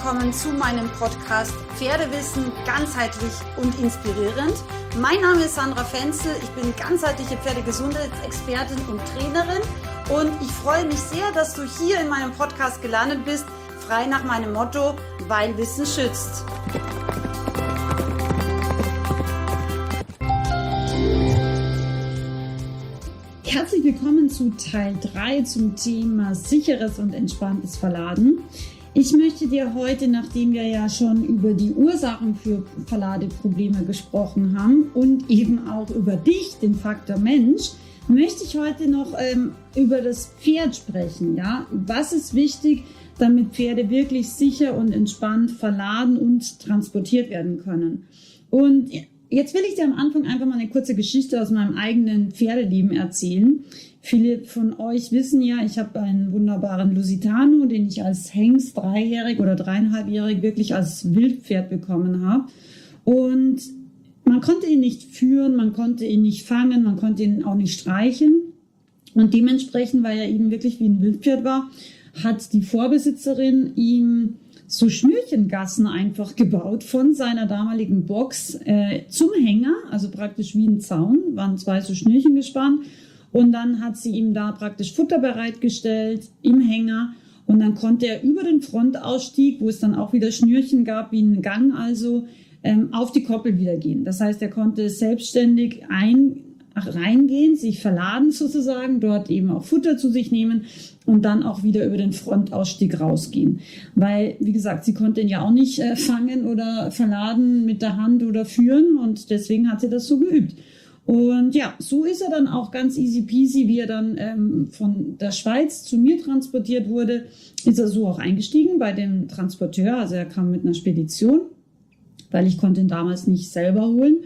willkommen zu meinem Podcast Pferdewissen ganzheitlich und inspirierend. Mein Name ist Sandra Fenzel, ich bin ganzheitliche Pferdegesundheitsexpertin und Trainerin und ich freue mich sehr, dass du hier in meinem Podcast gelandet bist, frei nach meinem Motto, weil Wissen schützt. Herzlich willkommen zu Teil 3 zum Thema sicheres und entspanntes Verladen. Ich möchte dir heute, nachdem wir ja schon über die Ursachen für Verladeprobleme gesprochen haben und eben auch über dich, den Faktor Mensch, möchte ich heute noch über das Pferd sprechen. Ja? Was ist wichtig, damit Pferde wirklich sicher und entspannt verladen und transportiert werden können? Und jetzt will ich dir am Anfang einfach mal eine kurze Geschichte aus meinem eigenen Pferdeleben erzählen. Viele von euch wissen ja, ich habe einen wunderbaren Lusitano, den ich als Hengst 3-jährig oder 3,5-jährig wirklich als Wildpferd bekommen habe. Und man konnte ihn nicht führen, man konnte ihn nicht fangen, man konnte ihn auch nicht streicheln. Und dementsprechend, weil er eben wirklich wie ein Wildpferd war, hat die Vorbesitzerin ihm so Schnürchengassen einfach gebaut von seiner damaligen Box zum Hänger, also praktisch wie ein Zaun, waren 2 so Schnürchen gespannt und dann hat sie ihm da praktisch Futter bereitgestellt im Hänger und dann konnte er über den Frontausstieg, wo es dann auch wieder Schnürchen gab, wie einen Gang also, auf die Koppel wieder gehen. Das heißt, er konnte selbstständig reingehen, sich verladen sozusagen, dort eben auch Futter zu sich nehmen und dann auch wieder über den Frontausstieg rausgehen. Weil, wie gesagt, sie konnte ihn ja auch nicht fangen oder verladen mit der Hand oder führen und deswegen hat sie das so geübt. Und ja, so ist er dann auch ganz easy peasy, wie er dann von der Schweiz zu mir transportiert wurde, ist er so auch eingestiegen bei dem Transporteur. Also er kam mit einer Spedition, weil ich konnte ihn damals nicht selber holen.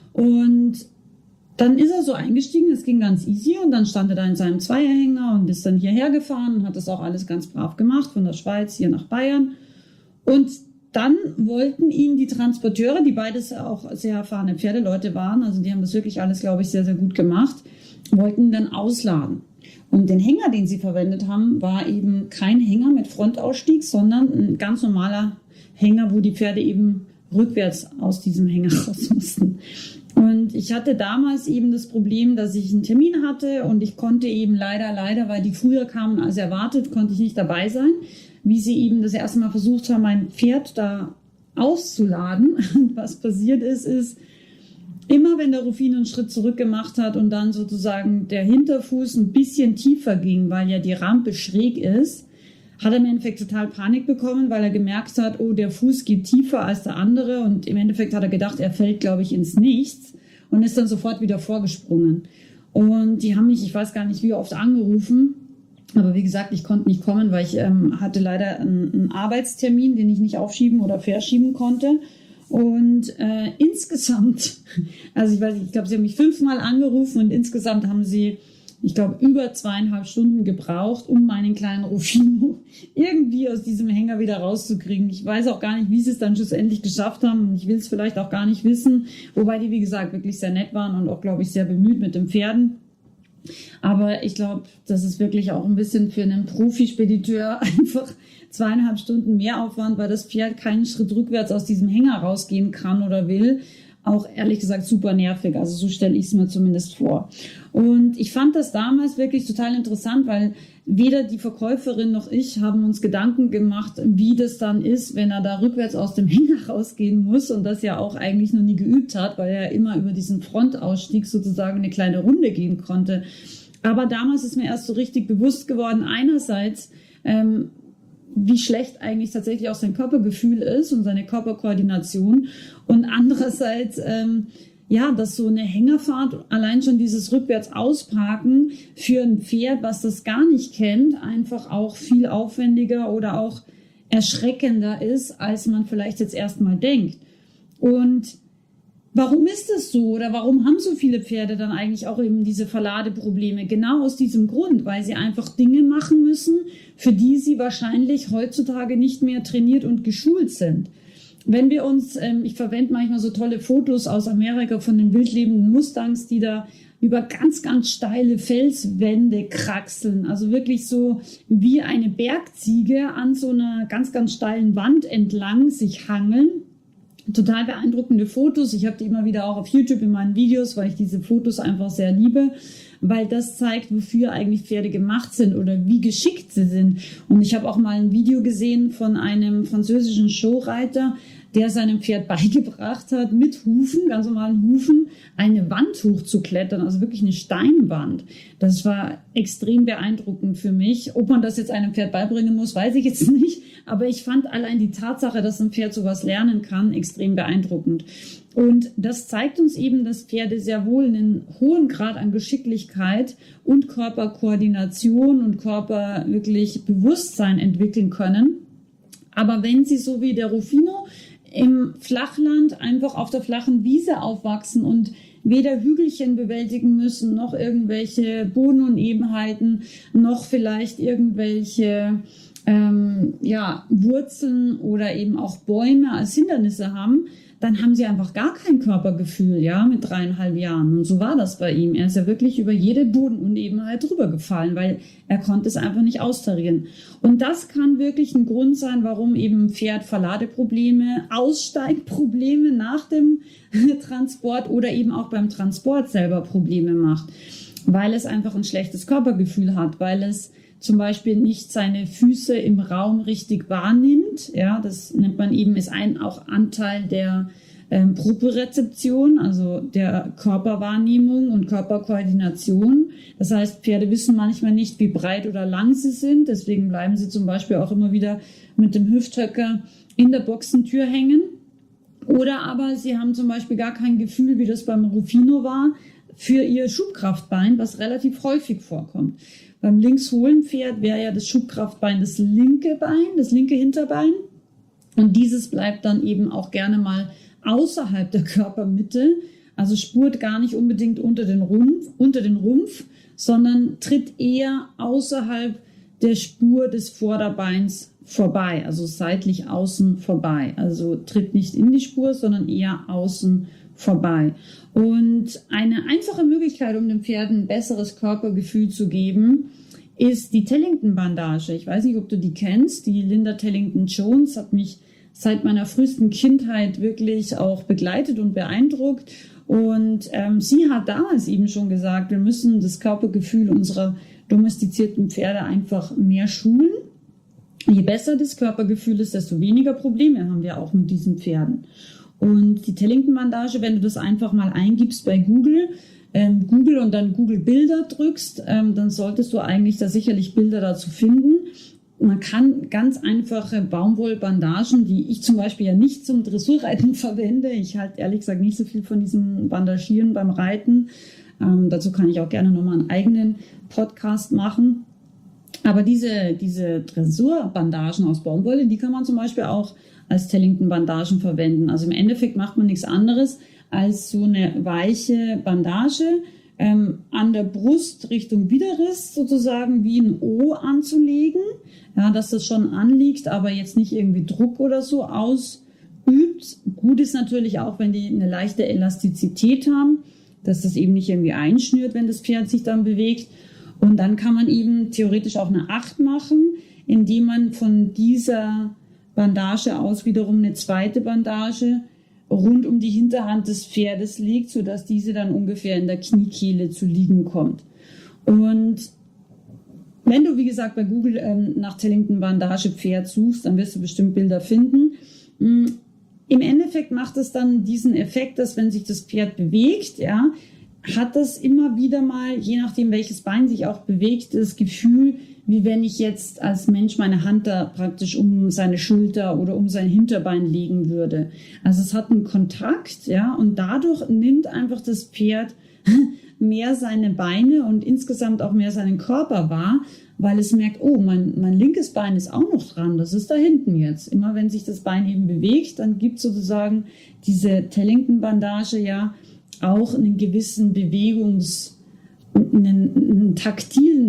Und dann ist er so eingestiegen, es ging ganz easy und dann stand er da in seinem Zweierhänger und ist dann hierher gefahren und hat das auch alles ganz brav gemacht, von der Schweiz hier nach Bayern. Und dann wollten ihn die Transporteure, die beides auch sehr erfahrene Pferdeleute waren, also die haben das wirklich alles, glaube ich, sehr, sehr gut gemacht, wollten dann ausladen. Und den Hänger, den sie verwendet haben, war eben kein Hänger mit Frontausstieg, sondern ein ganz normaler Hänger, wo die Pferde eben rückwärts aus diesem Hänger raus mussten. Und ich hatte damals eben das Problem, dass ich einen Termin hatte und ich konnte eben leider, weil die früher kamen als erwartet, konnte ich nicht dabei sein, wie sie eben das erste Mal versucht haben, mein Pferd da auszuladen. Und was passiert ist, immer wenn der Rufino einen Schritt zurück gemacht hat und dann sozusagen der Hinterfuß ein bisschen tiefer ging, weil ja die Rampe schräg ist, hat er im Endeffekt total Panik bekommen, weil er gemerkt hat, oh, der Fuß geht tiefer als der andere und im Endeffekt hat er gedacht, er fällt, glaube ich, ins Nichts und ist dann sofort wieder vorgesprungen. Und die haben mich, ich weiß gar nicht wie oft angerufen, aber wie gesagt, ich konnte nicht kommen, weil ich hatte leider einen Arbeitstermin, den ich nicht aufschieben oder verschieben konnte. Und insgesamt, also ich glaube, sie haben mich 5-mal angerufen und insgesamt haben sie, ich glaube, über 2,5 Stunden gebraucht, um meinen kleinen Rufino irgendwie aus diesem Hänger wieder rauszukriegen. Ich weiß auch gar nicht, wie sie es dann schlussendlich geschafft haben. Und ich will es vielleicht auch gar nicht wissen. Wobei die, wie gesagt, wirklich sehr nett waren und auch, glaube ich, sehr bemüht mit den Pferden. Aber ich glaube, das ist wirklich auch ein bisschen für einen Profispediteur einfach 2,5 Stunden mehr Aufwand, weil das Pferd keinen Schritt rückwärts aus diesem Hänger rausgehen kann oder will. Auch ehrlich gesagt super nervig, also so stelle ich es mir zumindest vor. Und ich fand das damals wirklich total interessant, weil weder die Verkäuferin noch ich haben uns Gedanken gemacht, wie das dann ist, wenn er da rückwärts aus dem Hänger rausgehen muss und das ja auch eigentlich noch nie geübt hat, weil er immer über diesen Frontausstieg sozusagen eine kleine Runde gehen konnte. Aber damals ist mir erst so richtig bewusst geworden, einerseits, wie schlecht eigentlich tatsächlich auch sein Körpergefühl ist und seine Körperkoordination und andererseits, dass so eine Hängerfahrt, allein schon dieses rückwärts ausparken für ein Pferd, was das gar nicht kennt, einfach auch viel aufwendiger oder auch erschreckender ist, als man vielleicht jetzt erstmal denkt. Und warum ist das so oder warum haben so viele Pferde dann eigentlich auch eben diese Verladeprobleme? Genau aus diesem Grund, weil sie einfach Dinge machen müssen, für die sie wahrscheinlich heutzutage nicht mehr trainiert und geschult sind. wenn wir uns, ich verwende manchmal so tolle Fotos aus Amerika von den wildlebenden Mustangs, die da über ganz, ganz steile Felswände kraxeln. Also wirklich so wie eine Bergziege an so einer ganz, ganz steilen Wand entlang sich hangeln. Total beeindruckende Fotos. Ich habe die immer wieder auch auf YouTube in meinen Videos, weil ich diese Fotos einfach sehr liebe, weil das zeigt, wofür eigentlich Pferde gemacht sind oder wie geschickt sie sind. Und ich habe auch mal ein Video gesehen von einem französischen Showreiter, der seinem Pferd beigebracht hat, mit Hufen, ganz normalen Hufen, eine Wand hochzuklettern, also wirklich eine Steinwand. Das war extrem beeindruckend für mich. Ob man das jetzt einem Pferd beibringen muss, weiß ich jetzt nicht. Aber ich fand allein die Tatsache, dass ein Pferd sowas lernen kann, extrem beeindruckend. Und das zeigt uns eben, dass Pferde sehr wohl einen hohen Grad an Geschicklichkeit und Körperkoordination und Körper wirklich Bewusstsein entwickeln können. Aber wenn sie so wie der Rufino im Flachland einfach auf der flachen Wiese aufwachsen und weder Hügelchen bewältigen müssen, noch irgendwelche Bodenunebenheiten, noch vielleicht irgendwelche Wurzeln oder eben auch Bäume als Hindernisse haben, dann haben sie einfach gar kein Körpergefühl, ja, mit 3,5 Jahren. Und so war das bei ihm. Er ist ja wirklich über jede Bodenunebenheit drüber gefallen, weil er konnte es einfach nicht austarieren. Und das kann wirklich ein Grund sein, warum eben ein Pferd Verladeprobleme, Aussteigprobleme nach dem Transport oder eben auch beim Transport selber Probleme macht, weil es einfach ein schlechtes Körpergefühl hat, weil es zum Beispiel nicht seine Füße im Raum richtig wahrnimmt. Ja, das nennt man eben, ist auch Anteil der Propriozeption, also der Körperwahrnehmung und Körperkoordination. Das heißt, Pferde wissen manchmal nicht, wie breit oder lang sie sind. Deswegen bleiben sie zum Beispiel auch immer wieder mit dem Hüfthöcker in der Boxentür hängen. Oder aber sie haben zum Beispiel gar kein Gefühl, wie das beim Rufino war, für ihr Schubkraftbein, was relativ häufig vorkommt. Beim Linkshohlenpferd wäre ja das Schubkraftbein das linke Bein, das linke Hinterbein. Und dieses bleibt dann eben auch gerne mal außerhalb der Körpermitte, also spurt gar nicht unbedingt unter den Rumpf, sondern tritt eher außerhalb der Spur des Vorderbeins vorbei, also seitlich außen vorbei. Also tritt nicht in die Spur, sondern eher außen vorbei. Und eine einfache Möglichkeit, um dem Pferd ein besseres Körpergefühl zu geben, ist die Tellington-Bandage. Ich weiß nicht, ob du die kennst. Die Linda Tellington-Jones hat mich seit meiner frühesten Kindheit wirklich auch begleitet und beeindruckt. Und sie hat damals eben schon gesagt, wir müssen das Körpergefühl unserer domestizierten Pferde einfach mehr schulen. Je besser das Körpergefühl ist, desto weniger Probleme haben wir auch mit diesen Pferden. Und die Tellington-Bandage, wenn du das einfach mal eingibst bei Google und dann Google Bilder drückst, dann solltest du eigentlich da sicherlich Bilder dazu finden. Man kann ganz einfache Baumwollbandagen, die ich zum Beispiel ja nicht zum Dressurreiten verwende. Ich halte ehrlich gesagt nicht so viel von diesem Bandagieren beim Reiten. Dazu kann ich auch gerne nochmal einen eigenen Podcast machen. Aber diese Dressurbandagen aus Baumwolle, die kann man zum Beispiel auch als Tellington-Bandagen verwenden. Also im Endeffekt macht man nichts anderes, als so eine weiche Bandage an der Brust Richtung Widerriss sozusagen wie ein O anzulegen, ja, dass das schon anliegt, aber jetzt nicht irgendwie Druck oder so ausübt. Gut ist natürlich auch, wenn die eine leichte Elastizität haben, dass das eben nicht irgendwie einschnürt, wenn das Pferd sich dann bewegt. Und dann kann man eben theoretisch auch eine 8 machen, indem man von dieser Bandage aus wiederum eine zweite Bandage rund um die Hinterhand des Pferdes legt, sodass diese dann ungefähr in der Kniekehle zu liegen kommt. Und wenn du, wie gesagt, bei Google nach Tellington-Bandage Pferd suchst, dann wirst du bestimmt Bilder finden. Im Endeffekt macht es dann diesen Effekt, dass wenn sich das Pferd bewegt, ja, hat das immer wieder mal, je nachdem welches Bein sich auch bewegt, das Gefühl, wie wenn ich jetzt als Mensch meine Hand da praktisch um seine Schulter oder um sein Hinterbein legen würde. Also es hat einen Kontakt, ja, und dadurch nimmt einfach das Pferd mehr seine Beine und insgesamt auch mehr seinen Körper wahr, weil es merkt, oh, mein linkes Bein ist auch noch dran, das ist da hinten jetzt. Immer wenn sich das Bein eben bewegt, dann gibt sozusagen diese Tellington-Bandage ja auch einen gewissen einen taktilen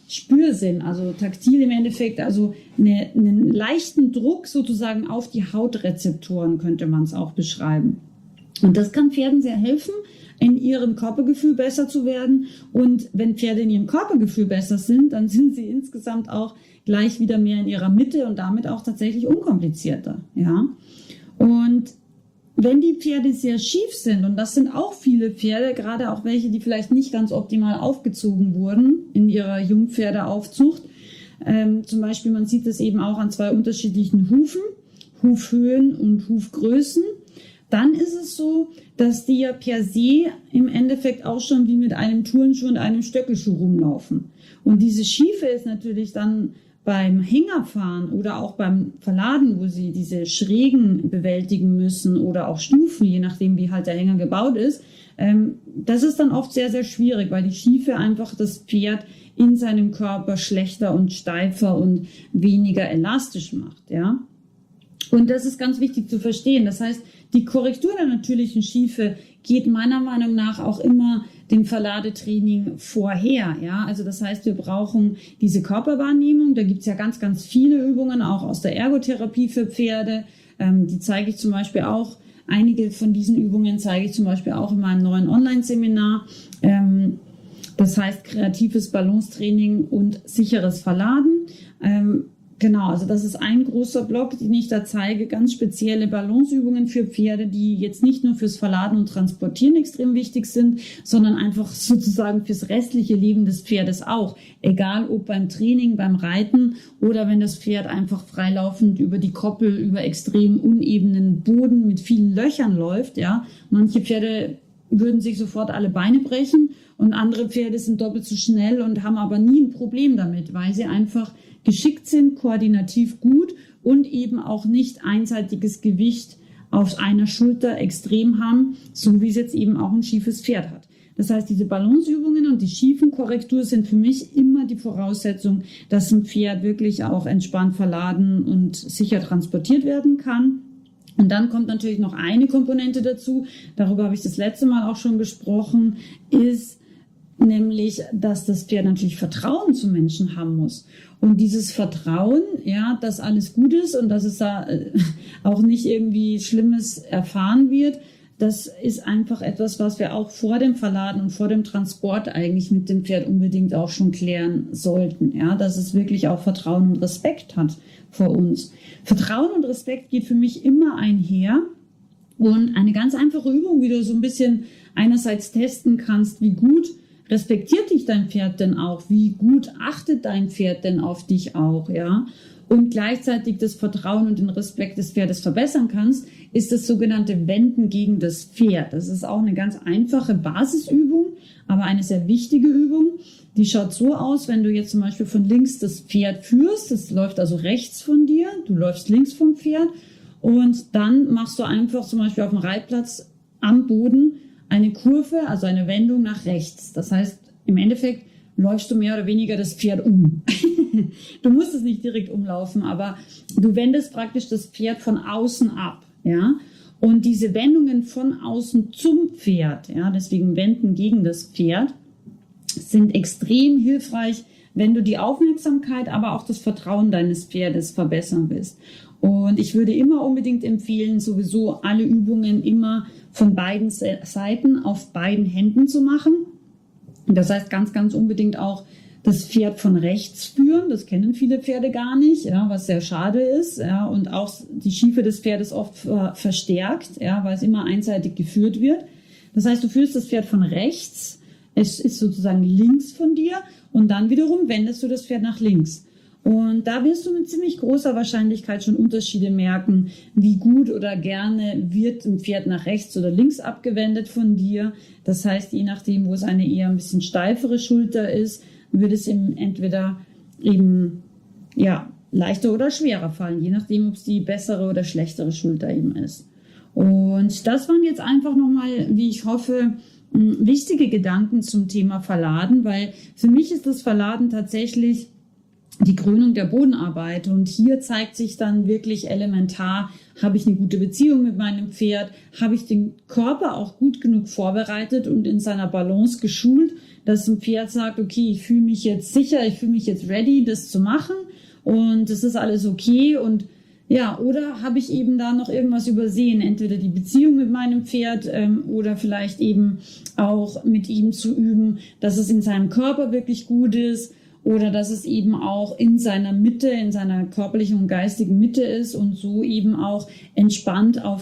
Spürsinn, also taktil im Endeffekt, also einen leichten Druck sozusagen auf die Hautrezeptoren könnte man es auch beschreiben. Und das kann Pferden sehr helfen, in ihrem Körpergefühl besser zu werden. Und wenn Pferde in ihrem Körpergefühl besser sind, dann sind sie insgesamt auch gleich wieder mehr in ihrer Mitte und damit auch tatsächlich unkomplizierter. Ja? Und wenn die Pferde sehr schief sind, und das sind auch viele Pferde, gerade auch welche, die vielleicht nicht ganz optimal aufgezogen wurden in ihrer Jungpferdeaufzucht, zum Beispiel, man sieht das eben auch an 2 unterschiedlichen Hufen, Hufhöhen und Hufgrößen, dann ist es so, dass die ja per se im Endeffekt auch schon wie mit einem Turnschuh und einem Stöckelschuh rumlaufen. Und diese Schiefe ist natürlich dann beim Hängerfahren oder auch beim Verladen, wo sie diese Schrägen bewältigen müssen oder auch Stufen, je nachdem wie halt der Hänger gebaut ist, das ist dann oft sehr, sehr schwierig, weil die Schiefe einfach das Pferd in seinem Körper schlechter und steifer und weniger elastisch macht, ja. Und das ist ganz wichtig zu verstehen. Das heißt, die Korrektur der natürlichen Schiefe geht meiner Meinung nach auch immer dem Verladetraining vorher. Ja? Also das heißt, wir brauchen diese Körperwahrnehmung. Da gibt es ja ganz, ganz viele Übungen, auch aus der Ergotherapie für Pferde. Die zeige ich zum Beispiel auch. Einige von diesen Übungen zeige ich zum Beispiel auch in meinem neuen Online-Seminar. Das heißt kreatives Balancetraining und sicheres Verladen. Genau, also das ist ein großer Block, den ich da zeige, ganz spezielle Balanceübungen für Pferde, die jetzt nicht nur fürs Verladen und Transportieren extrem wichtig sind, sondern einfach sozusagen fürs restliche Leben des Pferdes auch. Egal ob beim Training, beim Reiten oder wenn das Pferd einfach freilaufend über die Koppel, über extrem unebenen Boden mit vielen Löchern läuft. Ja, manche Pferde würden sich sofort alle Beine brechen und andere Pferde sind doppelt so schnell und haben aber nie ein Problem damit, weil sie einfach geschickt sind, koordinativ gut und eben auch nicht einseitiges Gewicht auf einer Schulter extrem haben, so wie es jetzt eben auch ein schiefes Pferd hat. Das heißt, diese Balanceübungen und die Schiefenkorrektur sind für mich immer die Voraussetzung, dass ein Pferd wirklich auch entspannt verladen und sicher transportiert werden kann. Und dann kommt natürlich noch eine Komponente dazu, darüber habe ich das letzte Mal auch schon gesprochen, ist nämlich, dass das Pferd natürlich Vertrauen zu Menschen haben muss. Und dieses Vertrauen, ja, dass alles gut ist und dass es da auch nicht irgendwie Schlimmes erfahren wird, das ist einfach etwas, was wir auch vor dem Verladen und vor dem Transport eigentlich mit dem Pferd unbedingt auch schon klären sollten, ja, dass es wirklich auch Vertrauen und Respekt hat vor uns. Vertrauen und Respekt geht für mich immer einher. Und eine ganz einfache Übung, wie du so ein bisschen einerseits testen kannst, wie gut respektiert dich dein Pferd denn auch? Wie gut achtet dein Pferd denn auf dich auch, ja? Und gleichzeitig das Vertrauen und den Respekt des Pferdes verbessern kannst, ist das sogenannte Wenden gegen das Pferd. Das ist auch eine ganz einfache Basisübung, aber eine sehr wichtige Übung. Die schaut so aus, wenn du jetzt zum Beispiel von links das Pferd führst, das läuft also rechts von dir, du läufst links vom Pferd und dann machst du einfach zum Beispiel auf dem Reitplatz am Boden eine Kurve, also eine Wendung nach rechts. Das heißt, im Endeffekt läufst du mehr oder weniger das Pferd um. Du musst es nicht direkt umlaufen, aber du wendest praktisch das Pferd von außen ab, ja. Und diese Wendungen von außen zum Pferd, ja, deswegen Wenden gegen das Pferd, sind extrem hilfreich, wenn du die Aufmerksamkeit, aber auch das Vertrauen deines Pferdes verbessern willst. Und ich würde immer unbedingt empfehlen, sowieso alle Übungen immer von beiden Seiten auf beiden Händen zu machen. Das heißt ganz, ganz unbedingt auch das Pferd von rechts führen. Das kennen viele Pferde gar nicht, ja, was sehr schade ist. Ja, und auch die Schiefe des Pferdes oft verstärkt, ja, weil es immer einseitig geführt wird. Das heißt, du führst das Pferd von rechts, es ist sozusagen links von dir und dann wiederum wendest du das Pferd nach links. Und da wirst du mit ziemlich großer Wahrscheinlichkeit schon Unterschiede merken, wie gut oder gerne wird ein Pferd nach rechts oder links abgewendet von dir. Das heißt, je nachdem, wo es eine eher ein bisschen steifere Schulter ist, wird es ihm entweder eben ja, leichter oder schwerer fallen, je nachdem, ob es die bessere oder schlechtere Schulter eben ist. Und das waren jetzt einfach nochmal, wie ich hoffe, wichtige Gedanken zum Thema Verladen, weil für mich ist das Verladen tatsächlich die Krönung der Bodenarbeit. Und hier zeigt sich dann wirklich elementar, habe ich eine gute Beziehung mit meinem Pferd, habe ich den Körper auch gut genug vorbereitet und in seiner Balance geschult, dass ein Pferd sagt, okay, ich fühle mich jetzt sicher, ich fühle mich jetzt ready, das zu machen und das ist alles okay. Und ja, oder habe ich eben da noch irgendwas übersehen, entweder die Beziehung mit meinem Pferd oder vielleicht eben auch mit ihm zu üben, dass es in seinem Körper wirklich gut ist, oder dass es eben auch in seiner Mitte, in seiner körperlichen und geistigen Mitte ist und so eben auch entspannt auf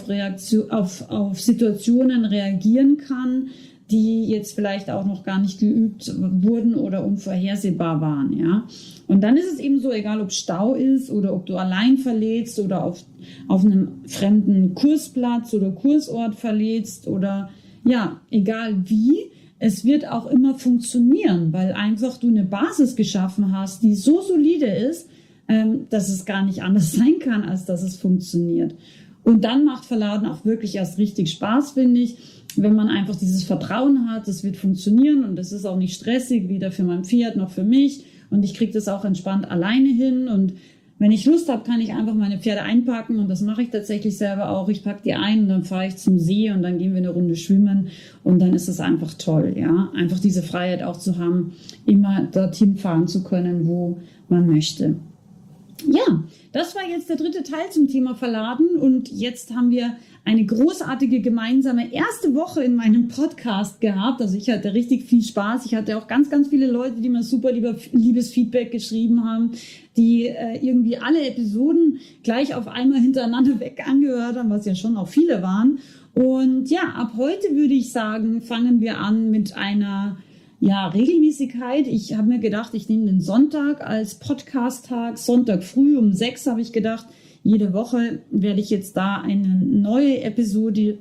Situationen reagieren kann, die jetzt vielleicht auch noch gar nicht geübt wurden oder unvorhersehbar waren. Ja? Und dann ist es eben so, egal ob Stau ist oder ob du allein verletzt oder auf einem fremden Kursplatz oder Kursort verletzt oder ja, egal wie, es wird auch immer funktionieren, weil einfach du eine Basis geschaffen hast, die so solide ist, dass es gar nicht anders sein kann, als dass es funktioniert. Und dann macht Verladen auch wirklich erst richtig Spaß, finde ich, wenn man einfach dieses Vertrauen hat, es wird funktionieren und es ist auch nicht stressig, weder für mein Pferd noch für mich. Und ich kriege das auch entspannt alleine hin und wenn ich Lust habe, kann ich einfach meine Pferde einpacken und das mache ich tatsächlich selber auch. Ich packe die ein und dann fahre ich zum See und dann gehen wir eine Runde schwimmen und dann ist es einfach toll, ja. Einfach diese Freiheit auch zu haben, immer dorthin fahren zu können, wo man möchte. Ja, das war jetzt der 3. Teil zum Thema Verladen und jetzt haben wir eine großartige gemeinsame erste Woche in meinem Podcast gehabt. Also ich hatte richtig viel Spaß. Ich hatte auch ganz, ganz viele Leute, die mir super liebes Feedback geschrieben haben, die irgendwie alle Episoden gleich auf einmal hintereinander weg angehört haben, was ja schon auch viele waren. Und ja, ab heute würde ich sagen, fangen wir an mit einer Regelmäßigkeit. Ich habe mir gedacht, ich nehme den Sonntag als Podcast-Tag. Sonntag früh um 6 habe ich gedacht, jede Woche werde ich jetzt da eine neue Episode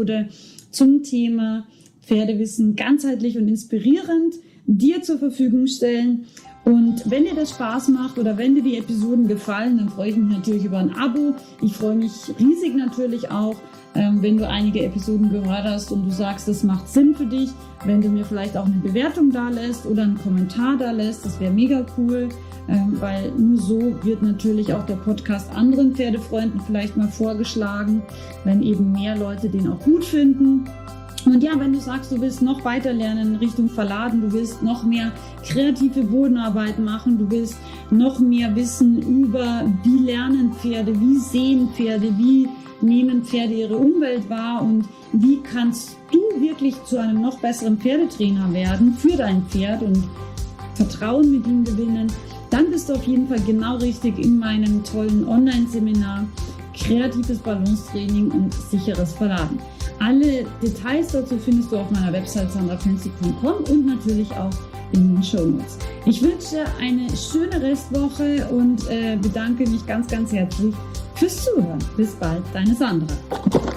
zum Thema Pferdewissen ganzheitlich und inspirierend dir zur Verfügung stellen. Und wenn dir das Spaß macht oder wenn dir die Episoden gefallen, dann freue ich mich natürlich über ein Abo. Ich freue mich riesig natürlich auch, wenn du einige Episoden gehört hast und du sagst, das macht Sinn für dich, wenn du mir vielleicht auch eine Bewertung da lässt oder einen Kommentar da lässt, das wäre mega cool, weil nur so wird natürlich auch der Podcast anderen Pferdefreunden vielleicht mal vorgeschlagen, wenn eben mehr Leute den auch gut finden. Und ja, wenn du sagst, du willst noch weiter lernen in Richtung Verladen, du willst noch mehr kreative Bodenarbeit machen, du willst noch mehr wissen über, wie lernen Pferde, wie sehen Pferde, wie nehmen Pferde ihre Umwelt wahr und wie kannst du wirklich zu einem noch besseren Pferdetrainer werden für dein Pferd und Vertrauen mit ihm gewinnen, dann bist du auf jeden Fall genau richtig in meinem tollen Online-Seminar Kreatives Balancetraining und sicheres Verladen. Alle Details dazu findest du auf meiner Website sandrafancy.com und natürlich auch in den Shownotes. Ich wünsche dir eine schöne Restwoche und bedanke mich ganz, ganz herzlich fürs Zuhören. Bis bald, deine Sandra.